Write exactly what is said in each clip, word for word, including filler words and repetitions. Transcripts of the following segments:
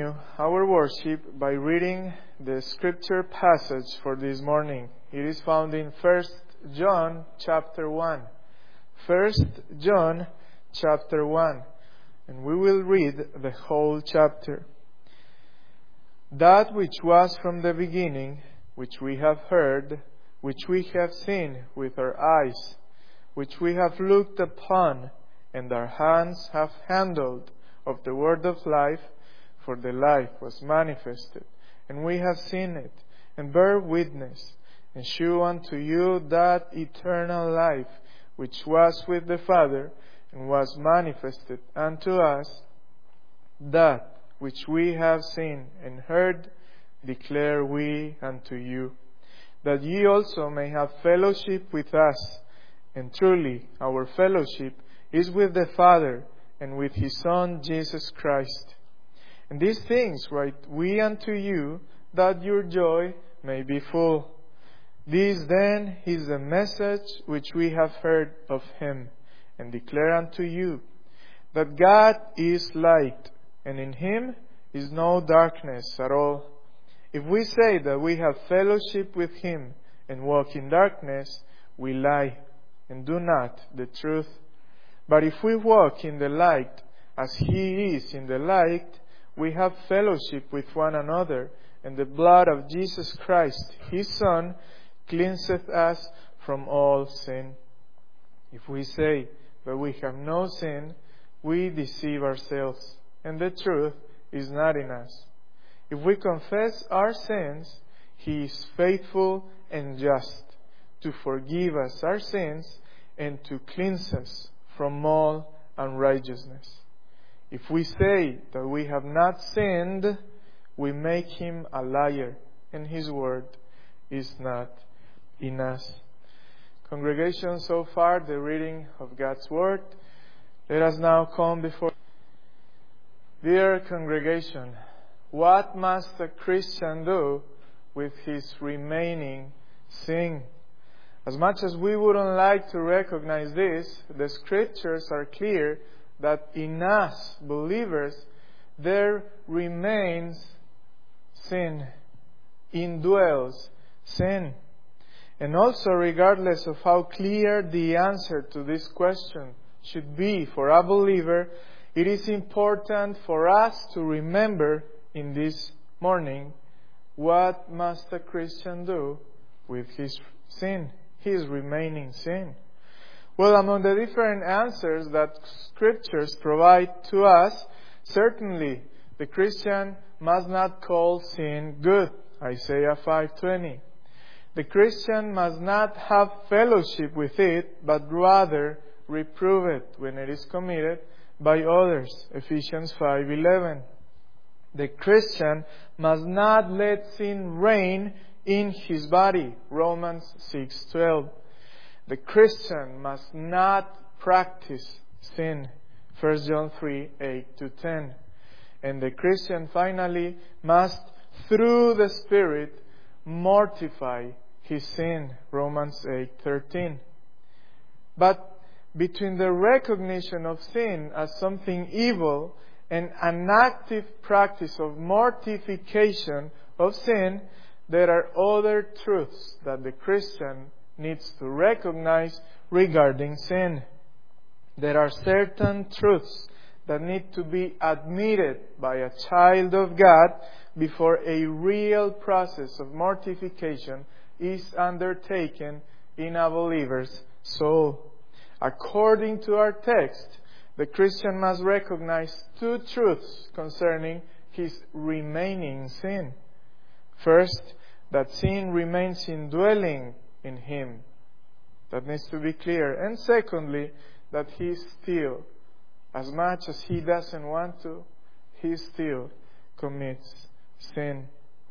continue our worship by reading the scripture passage for this morning. It is found in First John chapter one. First John chapter one. And we will read the whole chapter. That which was from the beginning, which we have heard, which we have seen with our eyes, which we have looked upon, and our hands have handled of the word of life, for the life was manifested, and we have seen it, and bear witness, and shew unto you that eternal life which was with the Father, and was manifested unto us. That which we have seen and heard declare we unto you, that ye also may have fellowship with us. And truly our fellowship is with the Father and with His Son Jesus Christ. And these things write we unto you, that your joy may be full. This then is the message which we have heard of Him, and declare unto you, that God is light, and in Him is no darkness at all. If we say that we have fellowship with Him, and walk in darkness, we lie, and do not the truth. But if we walk in the light, as He is in the light, we have fellowship with one another, and the blood of Jesus Christ, His Son, cleanseth us from all sin. If we say that we have no sin, we deceive ourselves, and the truth is not in us. If we confess our sins, He is faithful and just to forgive us our sins and to cleanse us from all unrighteousness. If we say that we have not sinned, we make Him a liar, and His word is not in us. Congregation, so far the reading of God's word. Let us now come before. Dear congregation, what must a Christian do with his remaining sin? As much as we wouldn't like to recognize this, the scriptures are clear that in us, believers, there remains sin, indwells sin. And also, regardless of how clear the answer to this question should be for a believer, it is important for us to remember in this morning, what must a Christian do with his sin? His remaining sin. Well, among the different answers that scriptures provide to us, certainly the Christian must not call sin good. Isaiah five twenty. The Christian must not have fellowship with it, but rather reprove it when it is committed by others. Ephesians five eleven. The Christian must not let sin reign in his body. Romans six twelve. The Christian must not practice sin. First John three eight to ten. And the Christian finally must, through the Spirit, mortify his sin. Romans eight thirteen. But between the recognition of sin as something evil and an active practice of mortification of sin, there are other truths that the Christian needs to recognize regarding sin. There are certain truths that need to be admitted by a child of God before a real process of mortification is undertaken in a believer's soul. According to our text, the Christian must recognize two truths concerning his remaining sin. First, that sin remains indwelling in him. That needs to be clear. And secondly, that he still, as much as he doesn't want to, he still commits sin.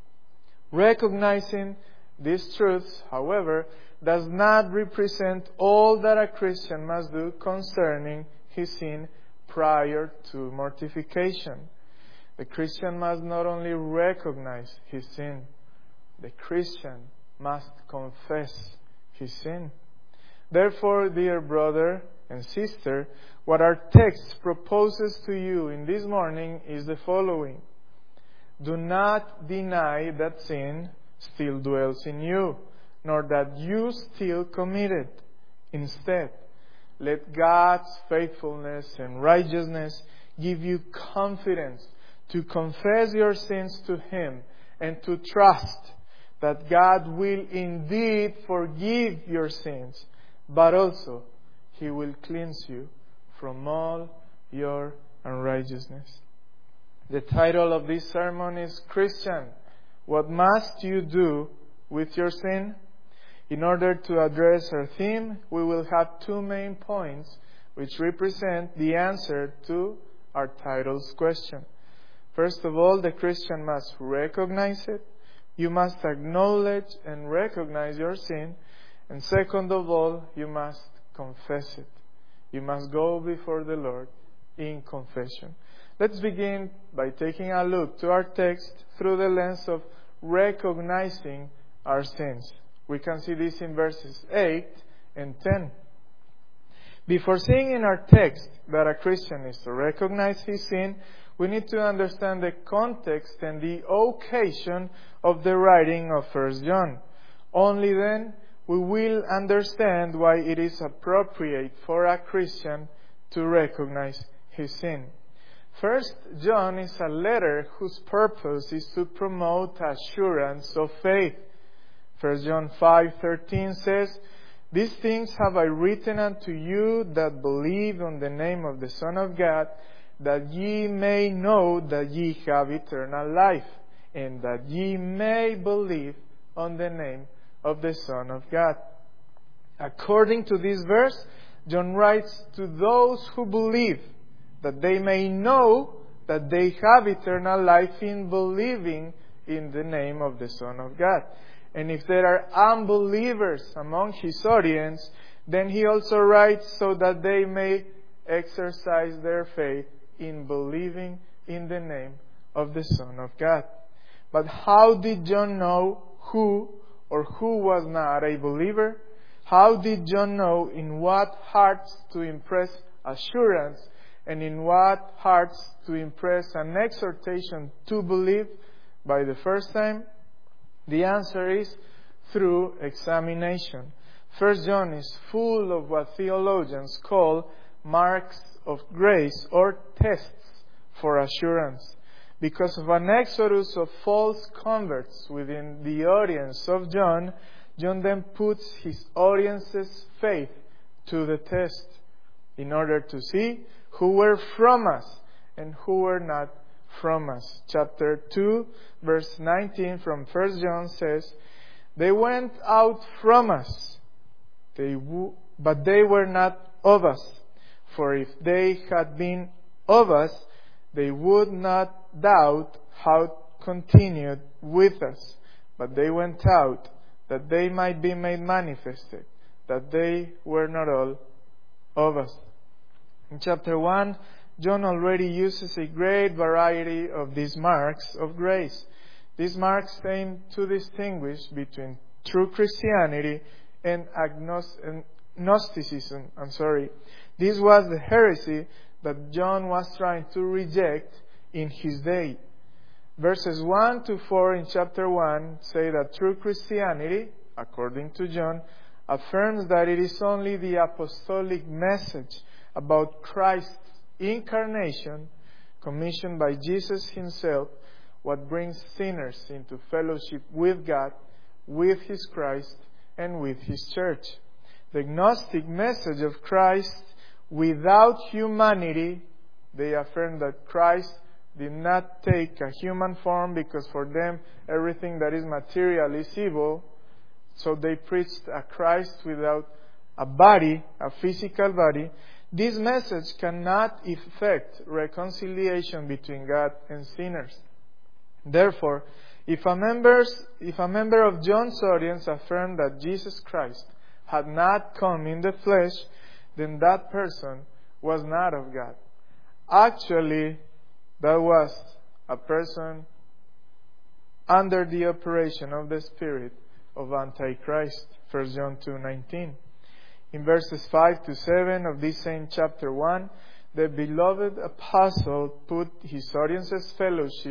Recognizing these truths, however, does not represent all that a Christian must do concerning his sin prior to mortification. The Christian must not only recognize his sin, the Christian must confess his sin. Therefore, dear brother and sister, what our text proposes to you in this morning is the following. Do not deny that sin still dwells in you, nor that you still commit it. Instead, let God's faithfulness and righteousness give you confidence to confess your sins to Him and to trust that God will indeed forgive your sins, but also He will cleanse you from all your unrighteousness. The title of this sermon is Christian, what must you do with your sin? In order to address our theme, we will have two main points which represent the answer to our title's question. First of all, the Christian must recognize it. You must acknowledge and recognize your sin. And second of all, you must confess it. You must go before the Lord in confession. Let's begin by taking a look to our text through the lens of recognizing our sins. We can see this in verses eight and ten. Before seeing in our text that a Christian is to recognize his sin, we need to understand the context and the occasion of the writing of First John. Only then we will understand why it is appropriate for a Christian to recognize his sin. First John is a letter whose purpose is to promote assurance of faith. First John five thirteen says, "These things have I written unto you that believe on the name of the Son of God, that ye may know that ye have eternal life, and that ye may believe on the name of the Son of God." According to this verse, John writes to those who believe, that they may know that they have eternal life in believing in the name of the Son of God. And if there are unbelievers among his audience, then he also writes so that they may exercise their faith in believing in the name of the Son of God. But how did John know who or who was not a believer? How did John know in what hearts to impress assurance and in what hearts to impress an exhortation to believe by the first time? The answer is through examination. First John is full of what theologians call marks of grace or tests for assurance. Because of an exodus of false converts within the audience of John, John then puts his audience's faith to the test in order to see who were from us and who were not from us. Chapter two, verse nineteen from First John says, "They went out from us, they w- but they were not of us. For if they had been of us, they would not doubt how continued with us. But they went out, that they might be made manifested, that they were not all of us." In chapter one, John already uses a great variety of these marks of grace. These marks aim to distinguish between true Christianity and agnos- Gnosticism. I'm sorry. This was the heresy that John was trying to reject in his day. Verses one to four in chapter one say that true Christianity, according to John, affirms that it is only the apostolic message about Christ's incarnation, commissioned by Jesus himself, what brings sinners into fellowship with God, with His Christ, and with His church. The Gnostic message of Christ without humanity, they affirm that Christ did not take a human form because for them everything that is material is evil. So they preached a Christ without a body, a physical body. This message cannot effect reconciliation between God and sinners. Therefore, if a, members, if a member of John's audience affirmed that Jesus Christ had not come in the flesh, then that person was not of God. Actually, that was a person under the operation of the spirit of Antichrist. First John two nineteen. In verses five to seven of this same chapter one, the beloved apostle put his audience's fellowship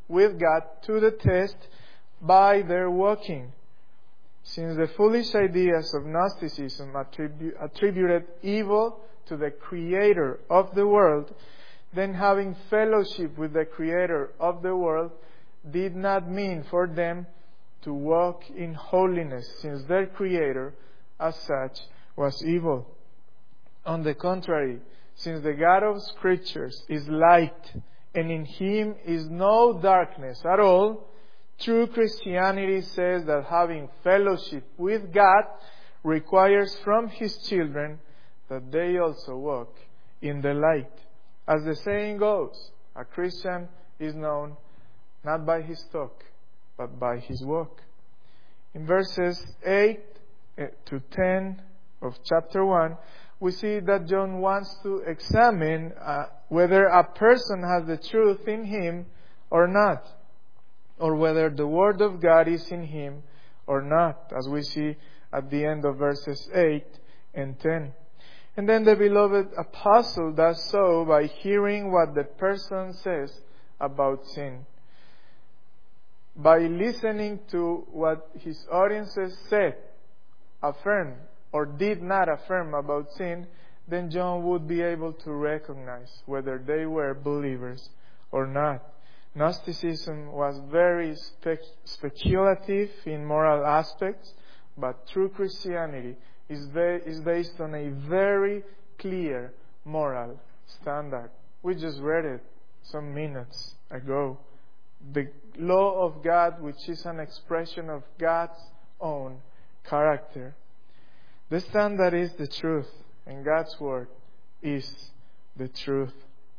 with God to the test by their walking. Since the foolish ideas of Gnosticism attribu- attributed evil to the Creator of the world, then having fellowship with the Creator of the world did not mean for them to walk in holiness, since their Creator, as such, was evil. On the contrary, since the God of Scriptures is light, and in Him is no darkness at all, true Christianity says that having fellowship with God requires from His children that they also walk in the light. As the saying goes, a Christian is known not by his talk, but by his walk. In verses eight to ten of chapter one, we see that John wants to examine uh, whether a person has the truth in him or not, or whether the Word of God is in him or not, as we see at the end of verses eight and ten. And then the beloved apostle does so by hearing what the person says about sin. By listening to what his audiences said, affirmed, or did not affirm about sin, then John would be able to recognize whether they were believers or not. Gnosticism was very spec- speculative in moral aspects, but true Christianity is, ve- is based on a very clear moral standard. We just read it some minutes ago. The law of God, which is an expression of God's own character. The standard is the truth, and God's Word is the truth.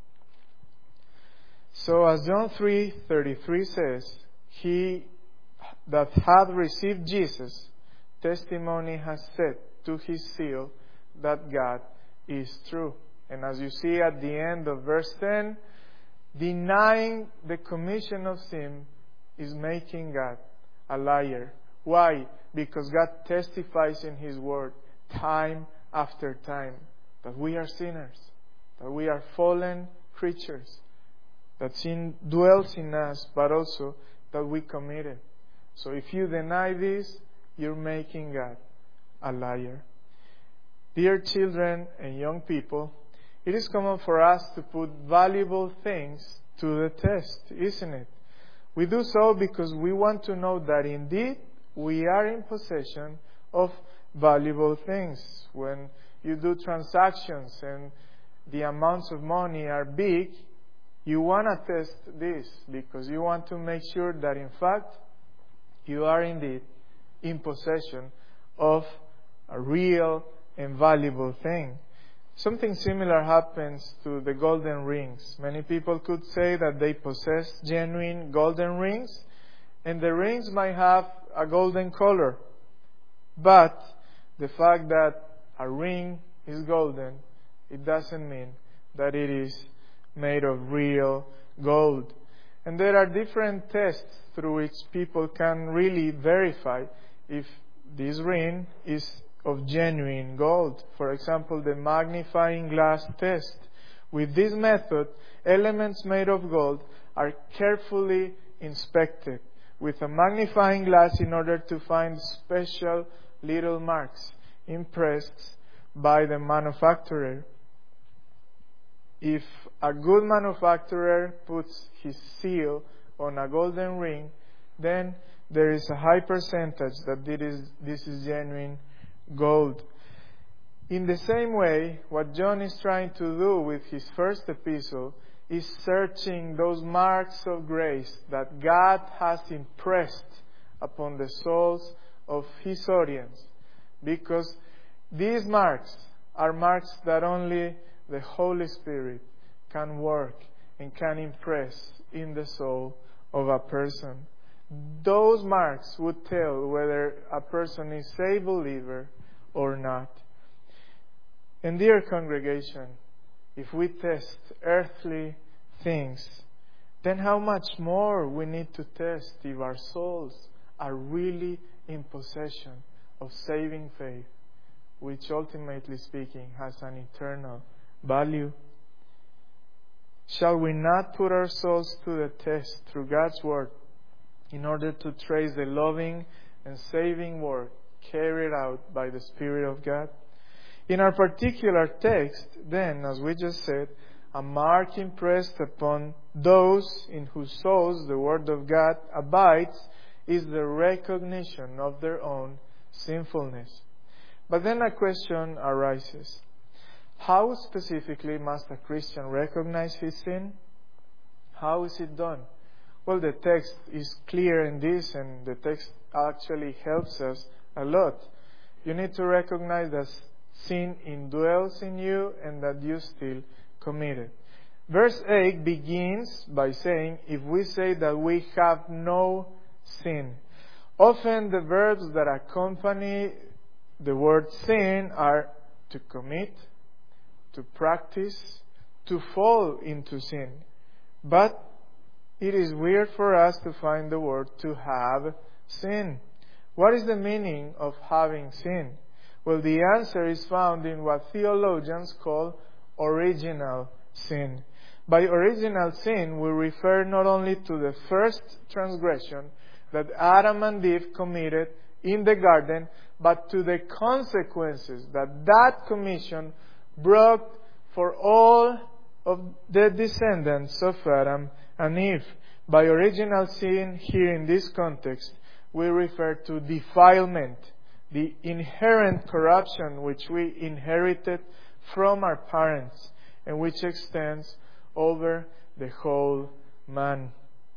So as John three thirty-three says, he that hath received Jesus, testimony has set to his seal that God is true. And as you see at the end of verse ten, denying the commission of sin is making God a liar. Why? Because God testifies in His Word time after time that we are sinners, that we are fallen creatures, that sin dwells in us, but also that we commit it. So if you deny this, you're making God a liar. Dear children and young people, it is common for us to put valuable things to the test, isn't it? We do so because we want to know that indeed we are in possession of valuable things. When you do transactions and the amounts of money are big, you want to test this because you want to make sure that in fact you are indeed in possession of a real and valuable thing. Something similar happens to the golden rings. Many people could say that they possess genuine golden rings, and the rings might have a golden color. But the fact that a ring is golden, it doesn't mean that it is made of real gold. And there are different tests through which people can really verify if this ring is of genuine gold. For example, the magnifying glass test. With this method, elements made of gold are carefully inspected with a magnifying glass in order to find special little marks impressed by the manufacturer. If a good manufacturer puts his seal on a golden ring, then there is a high percentage that it is, this is genuine gold. In the same way, what John is trying to do with his first epistle is searching those marks of grace that God has impressed upon the souls of his audience. Because these marks are marks that only the Holy Spirit can work and can impress in the soul of a person. Those marks would tell whether a person is a believer or not. And dear congregation, if we test earthly things, then how much more we need to test if our souls are really in possession of saving faith, which ultimately speaking has an eternal value. Shall we not put our souls to the test through God's Word in order to trace the loving and saving work carried out by the Spirit of God? In our particular text, then, as we just said, a mark impressed upon those in whose souls the Word of God abides is the recognition of their own sinfulness. But then a question arises. How specifically must a Christian recognize his sin? How is it done? Well, the text is clear in this, and the text actually helps us a lot. You need to recognize that sin indwells in you and that you still commit it. Verse eight begins by saying, if we say that we have no sin. Often the verbs that accompany the word sin are to commit, to practice, to fall into sin. But it is weird for us to find the word to have sin. What is the meaning of having sin? Well, the answer is found in what theologians call original sin. By original sin, we refer not only to the first transgression that Adam and Eve committed in the garden, but to the consequences that that commission brought for all of the descendants of Adam and Eve. By original sin, here in this context, we refer to defilement, the inherent corruption which we inherited from our parents and which extends over the whole man.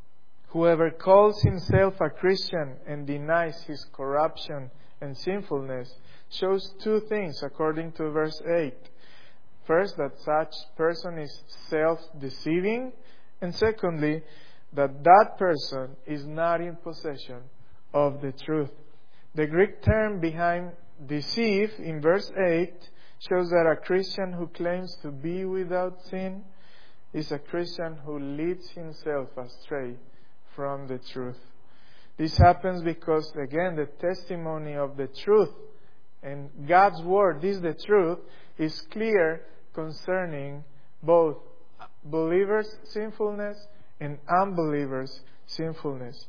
Whoever calls himself a Christian and denies his corruption and sinfulness shows two things according to verse eight. First, that such person is self-deceiving, and secondly, that that person is not in possession of the truth. The Greek term behind deceive in verse eight shows that a Christian who claims to be without sin is a Christian who leads himself astray from the truth. This happens because, again, the testimony of the truth and God's Word, this is the truth, is clear concerning both believers' sinfulness and unbelievers' sinfulness.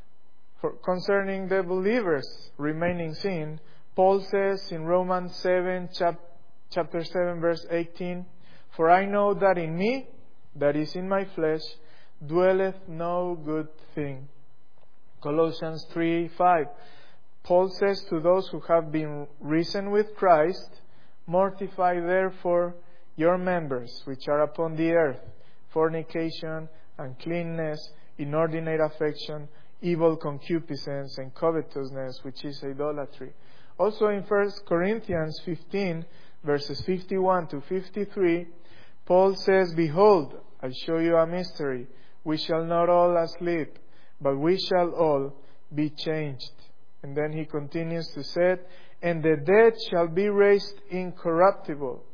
For concerning the believers' remaining sin, Paul says in Romans seven, chap- chapter seven, verse eighteen, "For I know that in me, that is in my flesh, dwelleth no good thing." Colossians three five. Paul says to those who have been risen with Christ, "Mortify therefore your members which are upon the earth, fornication, uncleanness, inordinate affection, evil concupiscence, and covetousness, which is idolatry." Also in First Corinthians fifteen, verses fifty-one to fifty-three, Paul says, "Behold, I show you a mystery. We shall not all sleep, but we shall all be changed." And then he continues to say, "And the dead shall be raised incorruptible."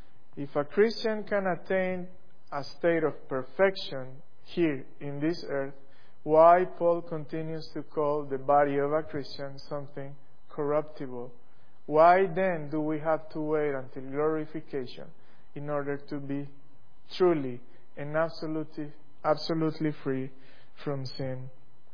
If a Christian can attain a state of perfection here in this earth, why Paul continues to call the body of a Christian something corruptible? Why then do we have to wait until glorification in order to be truly and absolutely, absolutely free from sin?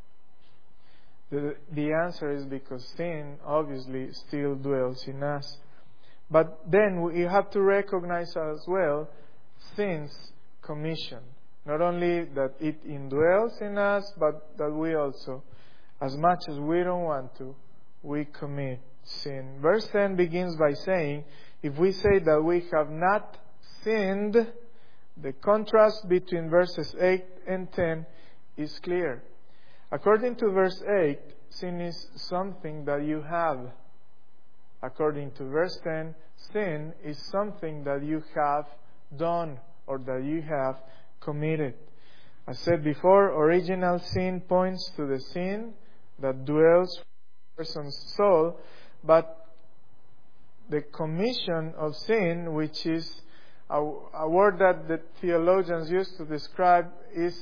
The, the answer is because sin obviously still dwells in us. But then we have to recognize as well sin's commission. Not only that it indwells in us, but that we also, as much as we don't want to, we commit sin. Verse ten begins by saying, if we say that we have not sinned, the contrast between verses eight and ten is clear. According to verse eight, sin is something that you have. According to verse ten, sin is something that you have done or that you have committed. As said before, original sin points to the sin that dwells in a person's soul, but the commission of sin, which is a, a word that the theologians use to describe, is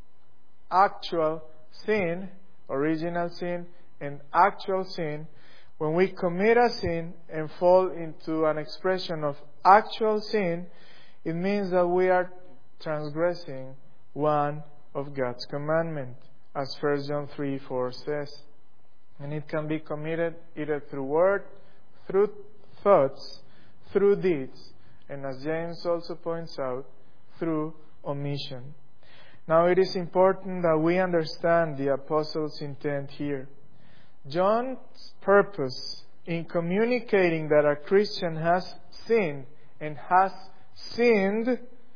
actual sin, original sin, and actual sin. When we commit a sin and fall into an expression of actual sin, it means that we are transgressing one of God's commandments, as First John three four says. And it can be committed either through word, through thoughts, through deeds, and as James also points out, through omission. Now it is important that we understand the apostle's intent here. John's purpose in communicating that a Christian has sinned and has sinned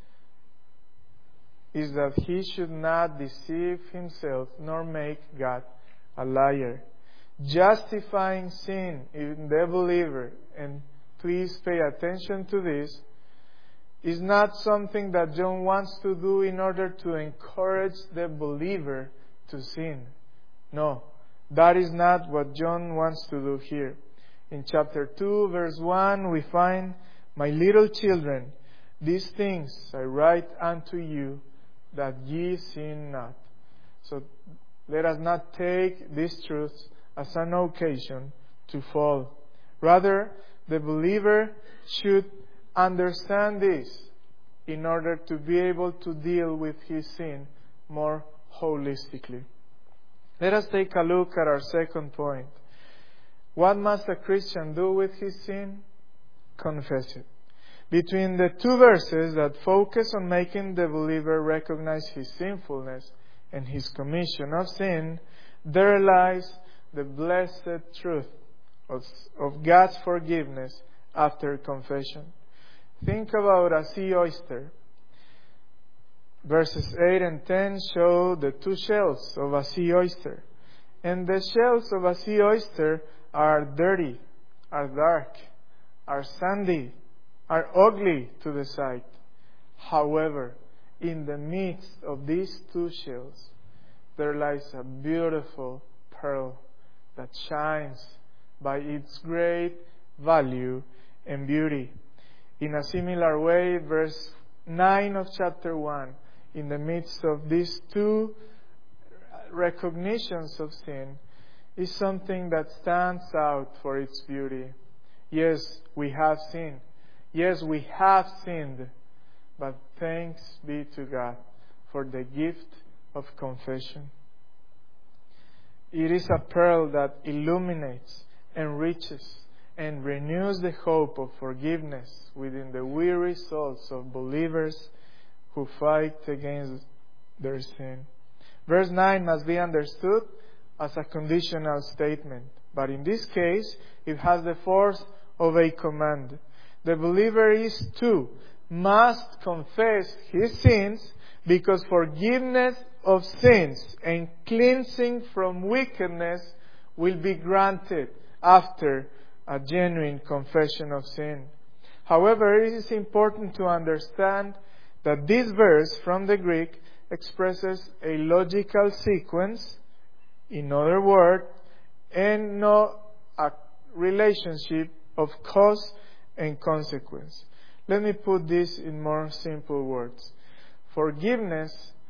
is that he should not deceive himself nor make God a liar. Justifying sin in the believer, and please pay attention to this, is not something that John wants to do in order to encourage the believer to sin. No, that is not what John wants to do here. In chapter two, verse one, we find, "My little children, these things I write unto you, that ye sin not." So let us not take these truths as an occasion to fall. Rather, the believer should understand this in order to be able to deal with his sin more holistically. Let us take a look at our second point. What must a Christian do with his sin? Confess it. Between the two verses that focus on making the believer recognize his sinfulness and his commission of sin, there lies the blessed truth of, of God's forgiveness after confession. Think about a sea oyster. Verses eight and ten show the two shells of a sea oyster. And the shells of a sea oyster are dirty, are dark, are sandy, are ugly to the sight. However, in the midst of these two shells, there lies a beautiful pearl that shines by its great value and beauty. In a similar way, verse nine of chapter one, in the midst of these two recognitions of sin, is something that stands out for its beauty. Yes, we have sinned. Yes, we have sinned. But thanks be to God for the gift of confession. It is a pearl that illuminates, enriches, and renews the hope of forgiveness within the weary souls of believers who fight against their sin. Verse nine must be understood as a conditional statement, but in this case, it has the force of a command. The believer is too must confess his sins, because forgiveness of sins and cleansing from wickedness will be granted after a genuine confession of sin. However, it is important to understand that this verse from the Greek expresses a logical sequence, in other words, and not a relationship of cause and consequence. Let me put this in more simple words. Forgiveness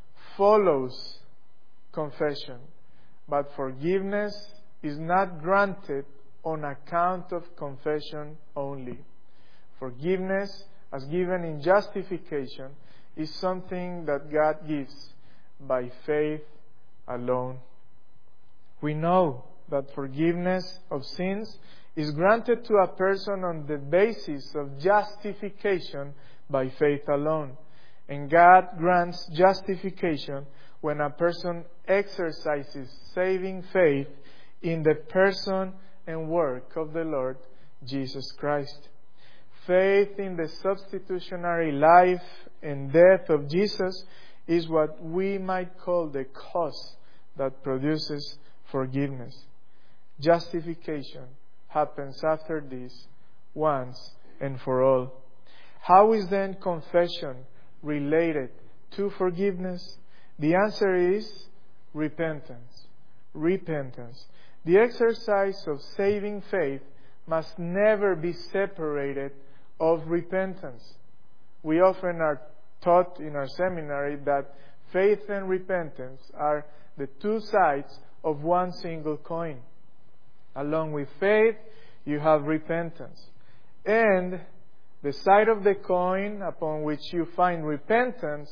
follows confession, but forgiveness is not granted on account of confession only. Forgiveness, as given in justification, is something that God gives by faith alone. We know that forgiveness of sins is granted to a person on the basis of justification by faith alone. And God grants justification when a person exercises saving faith in the person and work of the Lord Jesus Christ. Faith in the substitutionary life and death of Jesus is what we might call the cause that produces forgiveness. Justification happens after this, once and for all. How is then confession related to forgiveness? The answer is repentance. Repentance. The exercise of saving faith must never be separated of repentance. We often are taught in our seminary that faith and repentance are the two sides of one single coin. Along with faith, you have repentance. And the side of the coin upon which you find repentance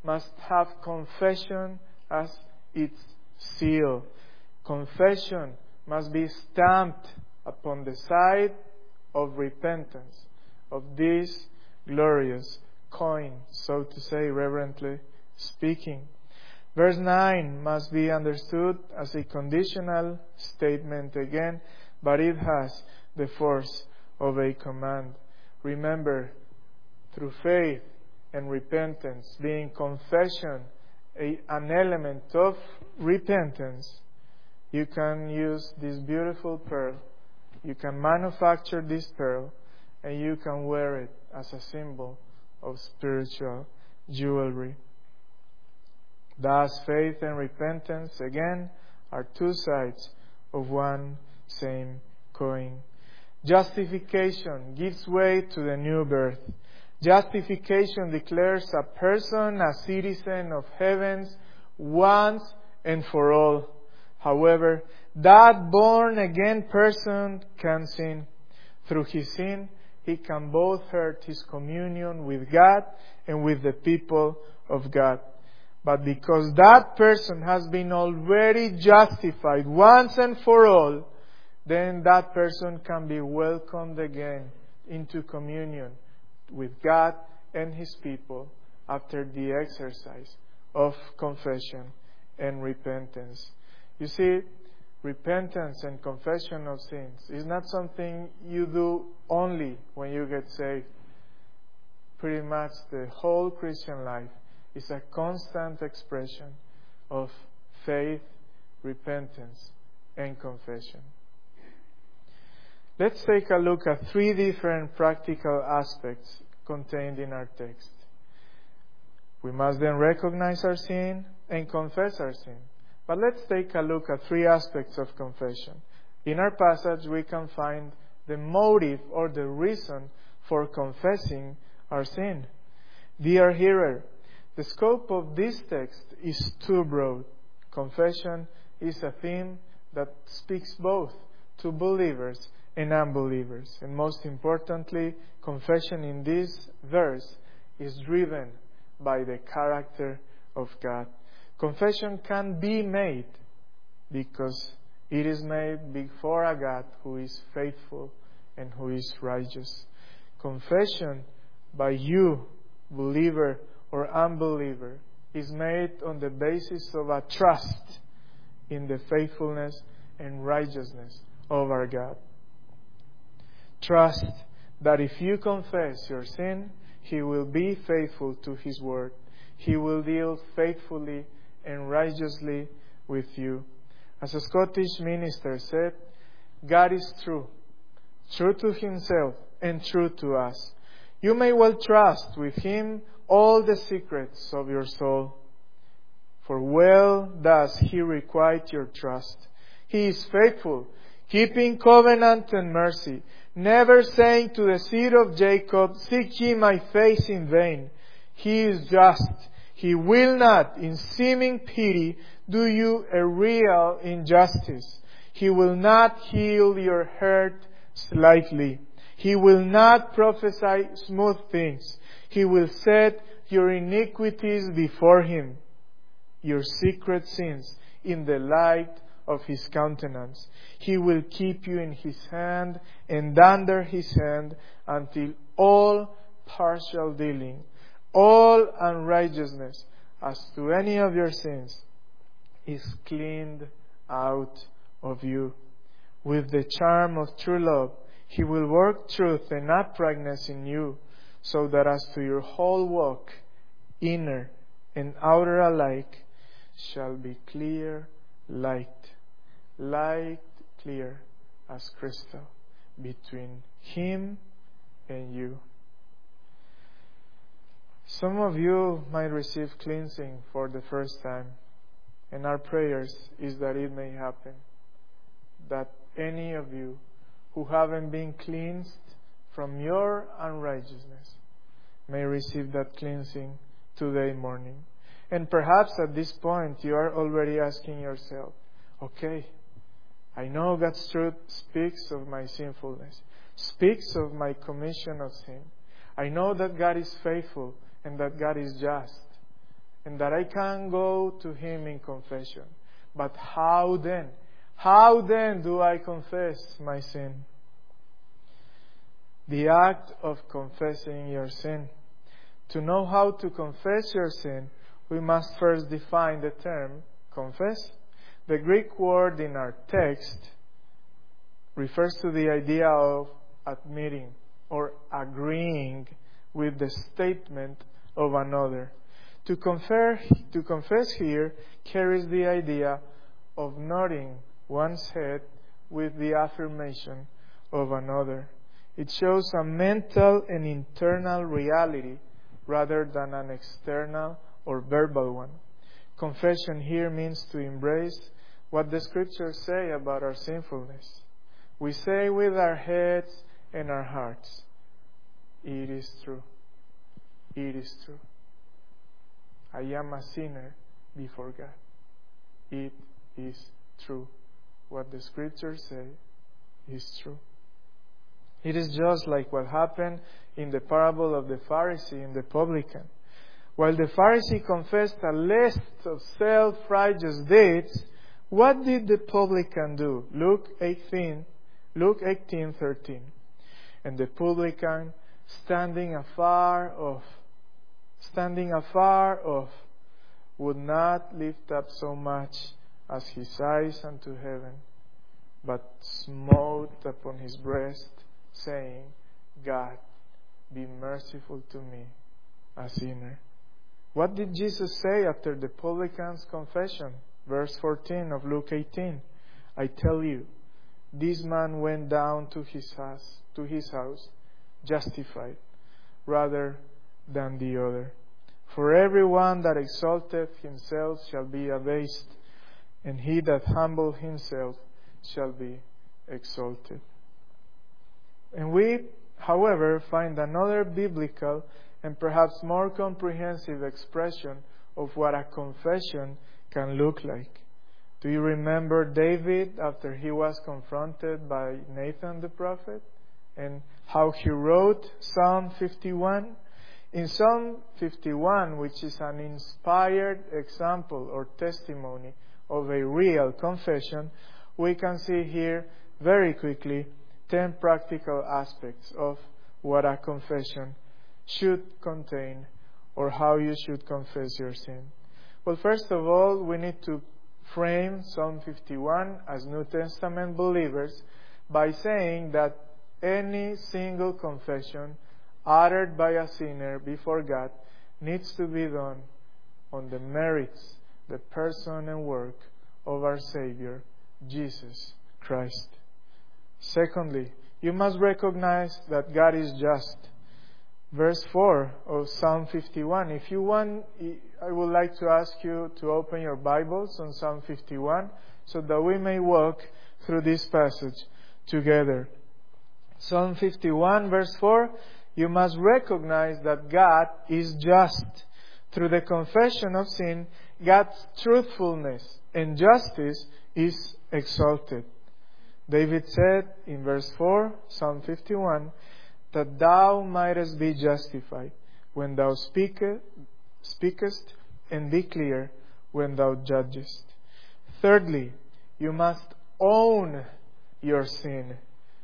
must have confession as its seal. Confession must be stamped upon the side of repentance, of this glorious coin, so to say, reverently speaking. Verse nine must be understood as a conditional statement again, but it has the force of a command. Remember, through faith and repentance, being confession a, an element of repentance, you can use this beautiful pearl. You can manufacture this pearl and you can wear it as a symbol of spiritual jewelry. Thus, faith and repentance, again, are two sides of one same coin. Justification gives way to the new birth. Justification declares a person a citizen of heavens once and for all. However, that born-again person can sin. Through his sin, he can both hurt his communion with God and with the people of God. But because that person has been already justified once and for all, then that person can be welcomed again into communion with God and His people after the exercise of confession and repentance. You see, repentance and confession of sins is not something you do only when you get saved. Pretty much the whole Christian life is a constant expression of faith, repentance, and confession. Let's take a look at three different practical aspects contained in our text. We must then recognize our sin and confess our sin. But let's take a look at three aspects of confession. In our passage, we can find the motive or the reason for confessing our sin. Dear hearer, the scope of this text is too broad. Confession is a theme that speaks both to believers and unbelievers. And most importantly, confession in this verse is driven by the character of God. Confession can be made because it is made before a God who is faithful and who is righteous. Confession by you, believer or unbeliever, is made on the basis of a trust in the faithfulness and righteousness of our God. Trust that if you confess your sin, He will be faithful to His word. He will deal faithfully and righteously with you. As a Scottish minister said, God is true, true to Himself and true to us. You may well trust with Him all the secrets of your soul, for well does He requite your trust. He is faithful, keeping covenant and mercy, never saying to the seed of Jacob, seek ye my face in vain. He is just. He will not, in seeming pity, do you a real injustice. He will not heal your hurt slightly. He will not prophesy smooth things. He will set your iniquities before Him, your secret sins in the light of His countenance. He will keep you in His hand and under His hand until all partial dealing, all unrighteousness as to any of your sins is cleaned out of you. With the charm of true love, He will work truth and uprightness in you, so that as to your whole walk, inner and outer alike, shall be clear light, light clear as crystal between Him and you. Some of you might receive cleansing for the first time, and our prayers is that it may happen, that any of you who haven't been cleansed from your unrighteousness may receive that cleansing today morning. And perhaps at this point you are already asking yourself, okay, I know God's truth speaks of my sinfulness, speaks of my commission of sin. I know that God is faithful and that God is just. and that I can go to Him in confession. But how then? How then do I confess my sin? The act of confessing your sin. To know how to confess your sin, we must first define the term confess. The Greek word in our text refers to the idea of admitting or agreeing with the statement of another. To, confer, to confess here carries the idea of nodding one's head with the affirmation of another. It shows a mental and internal reality rather than an external or verbal one. Confession here means to embrace what the Scriptures say about our sinfulness. We say with our heads and our hearts, it is true. It is true. I am a sinner before God. It is true. What the Scriptures say is true. It is just like what happened in the parable of the Pharisee and the publican. While the Pharisee confessed a list of self-righteous deeds, what did the publican do? Luke eighteen, Luke eighteen thirteen. And the publican, standing afar off, standing afar off, would not lift up so much as his eyes unto heaven, but smote upon his breast, saying, God, be merciful to me, a sinner. What did Jesus say after the publican's confession? Verse fourteen of Luke eighteen. I tell you, this man went down to his house, to his house, justified, rather than the other. For everyone that exalteth himself shall be abased, and he that humbleth himself shall be exalted. And we, however, find another biblical and perhaps more comprehensive expression of what a confession can look like. Do you remember David after he was confronted by Nathan the prophet, and how he wrote Psalm fifty-one? In Psalm fifty-one, which is an inspired example or testimony of a real confession, we can see here very quickly ten practical aspects of what a confession should contain or how you should confess your sin. Well, first of all, we need to frame Psalm fifty-one as New Testament believers by saying that any single confession uttered by a sinner before God needs to be done on the merits, the person and work of our Savior, Jesus Christ. Secondly, you must recognize that God is just. Verse four of Psalm fifty-one. If you want, I would like to ask you to open your Bibles on Psalm fifty-one so that we may walk through this passage together. Psalm fifty-one, verse four. You must recognize that God is just. Through the confession of sin, God's truthfulness and justice is exalted. David said in verse four, Psalm fifty-one, that thou mightest be justified when thou speakest, speakest and be clear when thou judgest. Thirdly, you must own your sin.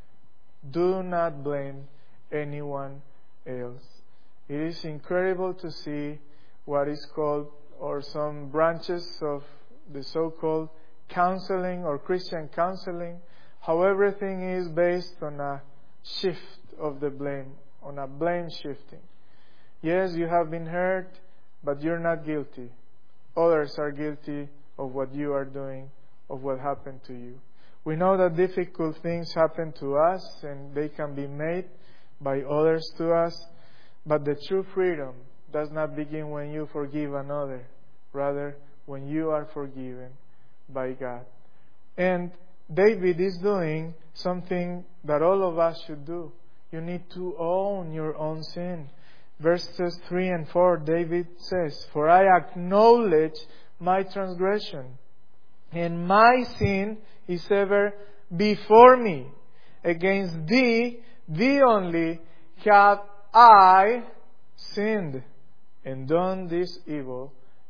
Do not blame anyone else. It is incredible to see what is called, or some branches of the so-called counseling or Christian counseling, how everything is based on a shift of the blame, on a blame shifting. Yes, you have been hurt, but you're not guilty. Others are guilty of what you are doing, of what happened to you. We know that difficult things happen to us and they can be made by others to us, but the true freedom does not begin when you forgive another, rather when you are forgiven by God. And David is doing something that all of us should do. You need to own your own sin. Verses three and four, David says, For I acknowledge my transgression, and my sin is ever before me. Against thee, thee only, have I sinned, and done this evil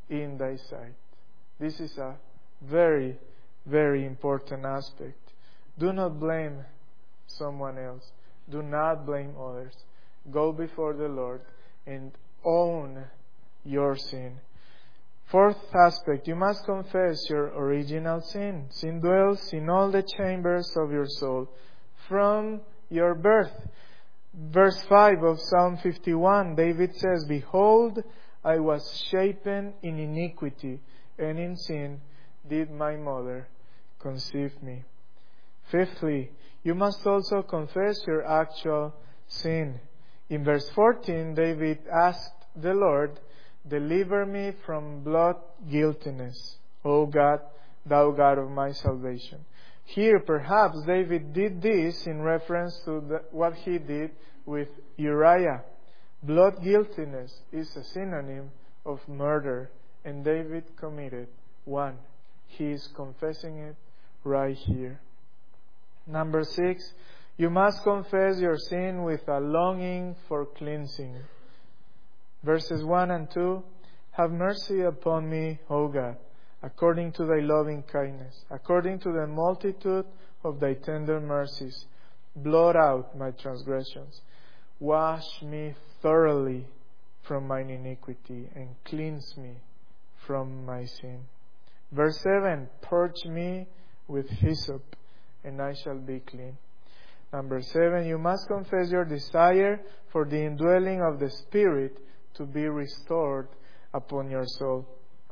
in thy sight. This is a very, very important aspect. Do not blame someone else. Do not blame others. Go before the Lord and own your sin. Fourth aspect, you must confess your original sin. Sin dwells in all the chambers of your soul from your birth. Verse five of Psalm fifty-one, David says, Behold, I was shapen in iniquity, and in sin did my mother conceive me. Fifthly, you must also confess your actual sin. In verse fourteen, David asked the Lord, Deliver me from blood guiltiness, O God, thou God of my salvation. Here, perhaps, David did this in reference to the, what he did with Uriah. Blood guiltiness is a synonym of murder, and David committed one. He is confessing it right here. Number six, you must confess your sin with a longing for cleansing. Verses one and two, Have mercy upon me, O God, according to thy loving kindness, according to the multitude of thy tender mercies. Blot out my transgressions. Wash me thoroughly from mine iniquity, and cleanse me from my sin. Verse seven, Purge me with hyssop, and I shall be clean. Number seven, you must confess your desire for the indwelling of the Spirit to be restored upon your soul.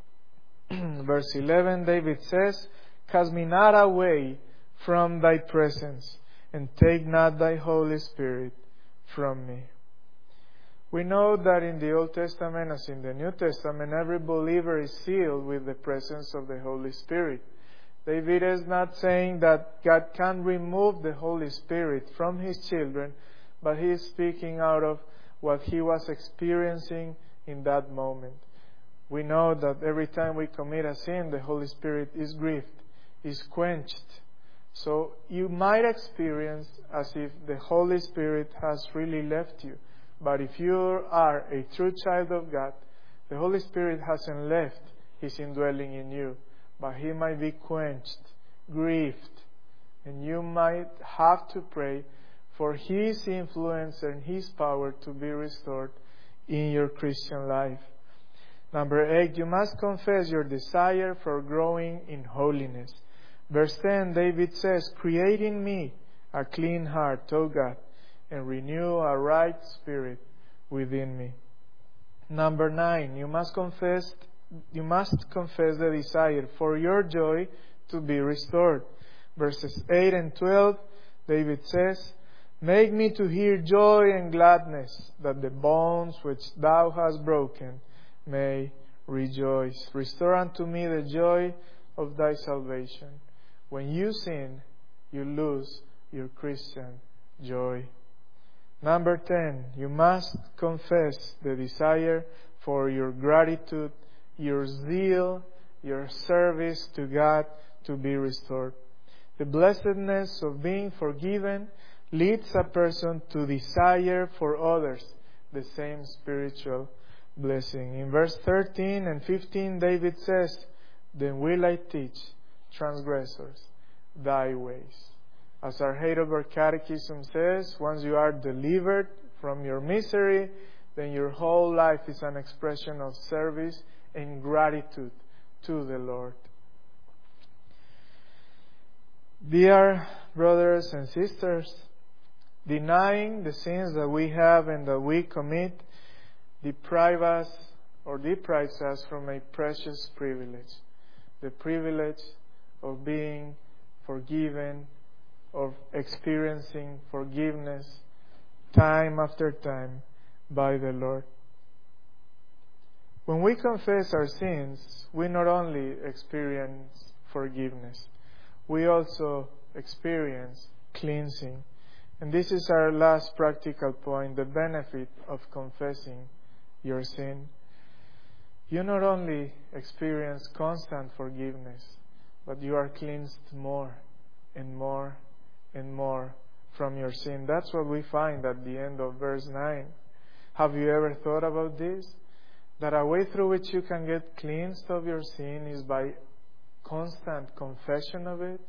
Verse eleven, David says, Cast me not away from thy presence, and take not thy Holy Spirit from me. We know that in the Old Testament as in the New Testament, every believer is sealed with the presence of the Holy Spirit. David is not saying that God can remove the Holy Spirit from His children, but he is speaking out of what he was experiencing in that moment. We know that every time we commit a sin, the Holy Spirit is grieved, is quenched. So you might experience as if the Holy Spirit has really left you. But if you are a true child of God, the Holy Spirit hasn't left His indwelling in you, but He might be quenched, grieved, and you might have to pray for His influence and His power to be restored in your Christian life. Number eight, you must confess your desire for growing in holiness. Verse ten, David says, Create in me a clean heart, O God, and renew a right spirit within me. Number nine, you must confess, you must confess the desire for your joy to be restored. Verses eight and twelve, David says, Make me to hear joy and gladness, that the bones which thou hast broken may rejoice. Restore unto me the joy of thy salvation. When you sin, you lose your Christian joy. Number ten, you must confess the desire for your gratitude, your zeal, your service to God to be restored. The blessedness of being forgiven leads a person to desire for others the same spiritual blessing. In verse thirteen and fifteen, David says, Then will I teach transgressors thy ways. As our Heidelberg Catechism says, once you are delivered from your misery, then your whole life is an expression of service and gratitude to the Lord. Dear brothers and sisters, denying the sins that we have and that we commit deprive us or deprives us from a precious privilege, the privilege of being forgiven, of experiencing forgiveness time after time by the Lord. When we confess our sins, we not only experience forgiveness, we also experience cleansing. And this is our last practical point, the benefit of confessing your sin. You not only experience constant forgiveness, but you are cleansed more and more and more from your sin. That's what we find at the end of verse nine. Have you ever thought about this? that a way through which you can get cleansed of your sin is by constant confession of it?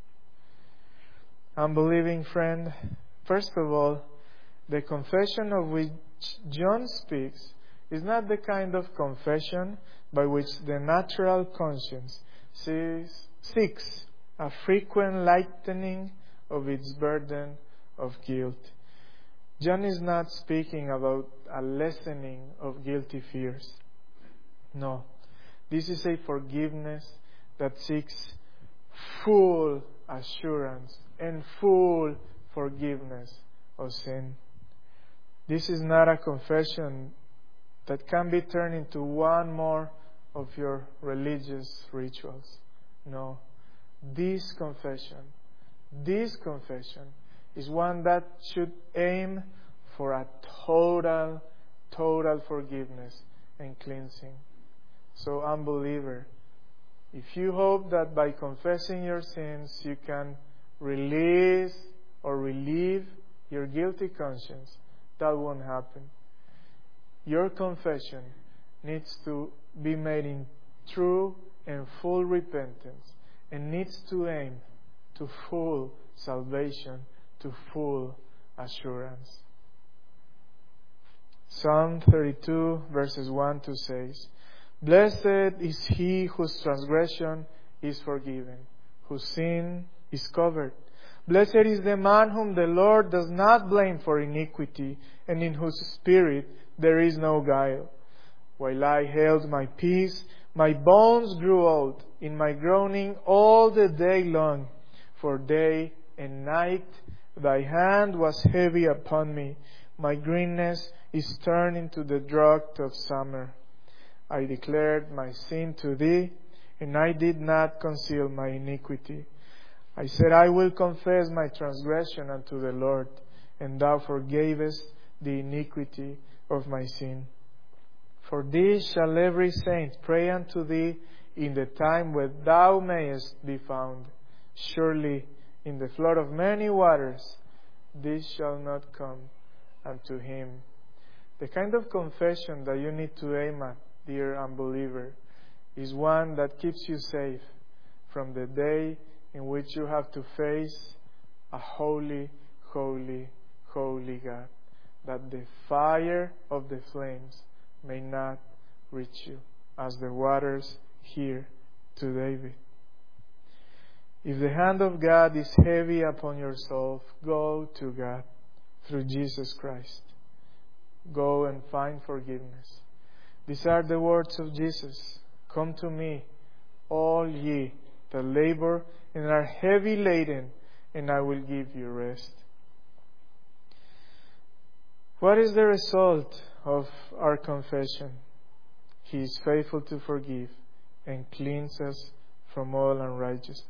Unbelieving friend, first of all, the confession of which John speaks is not the kind of confession by which the natural conscience sees, seeks a frequent lightening of its burden of guilt. John is not speaking about a lessening of guilty fears. No, this is a forgiveness that seeks full assurance and full forgiveness of sin. This is not a confession that can be turned into one more of your religious rituals. No, this confession, this confession is one that should aim for a total, total forgiveness and cleansing. So, unbeliever, if you hope that by confessing your sins you can release or relieve your guilty conscience, that won't happen. Your confession needs to be made in true and full repentance and needs to aim to full salvation, to full assurance. Psalm thirty-two verses one to says, "Blessed is he whose transgression is forgiven, whose sin is covered. Blessed is the man whom the Lord does not blame for iniquity, and in whose spirit there is no guile. While I held my peace, my bones grew old in my groaning all the day long. For day and night thy hand was heavy upon me. My greenness is turned into the drought of summer. I declared my sin to thee, and I did not conceal my iniquity. I said, I will confess my transgression unto the Lord, and thou forgavest the iniquity of my sin. For this shall every saint pray unto thee in the time when thou mayest be found. Surely in the flood of many waters this shall not come unto him." The kind of confession that you need to aim at, dear unbeliever, is one that keeps you safe from the day in which you have to face a holy, holy, holy God, that the fire of the flames may not reach you, as the waters here to David. If the hand of God is heavy upon your soul, go to God through Jesus Christ. Go and find forgiveness. These are the words of Jesus. "Come to me, all ye that labor and are heavy laden, and I will give you rest." What is the result of our confession? He is faithful to forgive and cleanse us from all unrighteousness.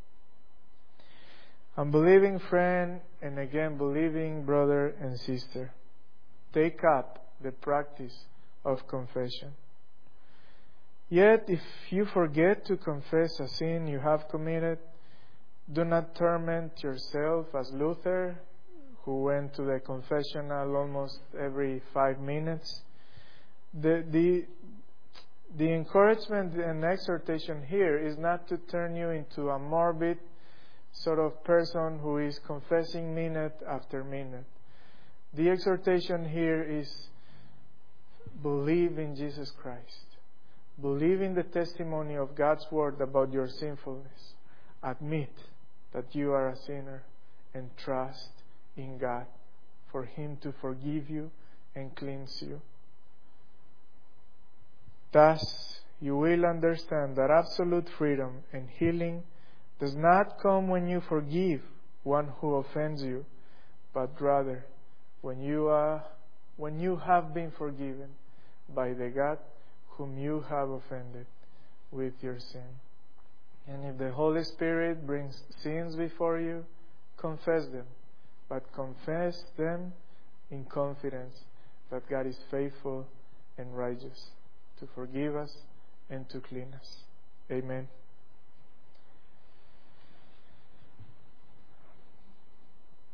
Unbelieving friend, and again believing brother and sister, take up the practice of confession. Yet, if you forget to confess a sin you have committed, do not torment yourself as Luther, who went to the confessional almost every five minutes. The, the, the encouragement and exhortation here is not to turn you into a morbid sort of person who is confessing minute after minute. The exhortation here is believe in Jesus Christ. Believe in the testimony of God's word about your sinfulness. Admit that you are a sinner and trust in God for Him to forgive you and cleanse you. Thus, you will understand that absolute freedom and healing does not come when you forgive one who offends you, but rather when you are when you have been forgiven by the God whom you have offended with your sin. And if the Holy Spirit brings sins before you, confess them, but confess them in confidence that God is faithful and righteous to forgive us and to clean us. Amen.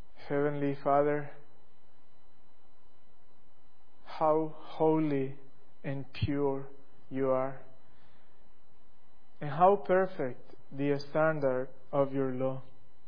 Heavenly Father, how holy and pure you are, and how perfect the standard of your law.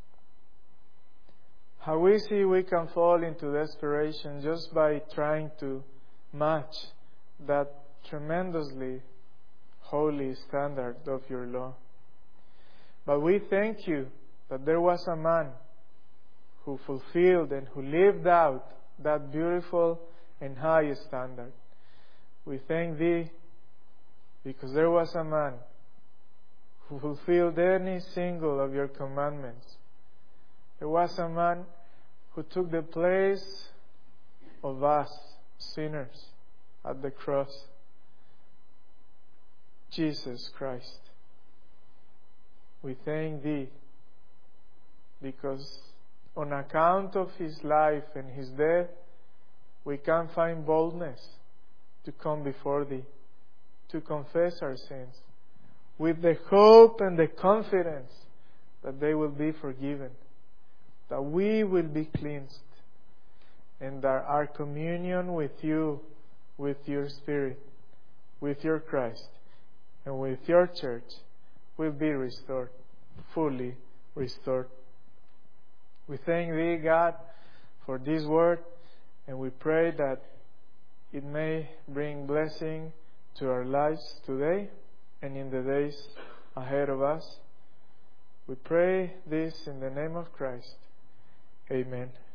How easy we can fall into desperation just by trying to match that tremendously holy standard of your law. But we thank you that there was a man who fulfilled and who lived out that beautiful and high standard. We thank Thee because there was a man who fulfilled any single of your commandments. There was a man who took the place of us, sinners, at the cross. Jesus Christ. We thank Thee because on account of His life and His death, we can find boldness to come before Thee, to confess our sins, with the hope and the confidence that they will be forgiven, that we will be cleansed, and that our communion with You, with Your Spirit, with Your Christ, and with Your church will be restored, fully restored. We thank Thee, God, for this word, and we pray that it may bring blessing to our lives today and in the days ahead of us. We pray this in the name of Christ. Amen.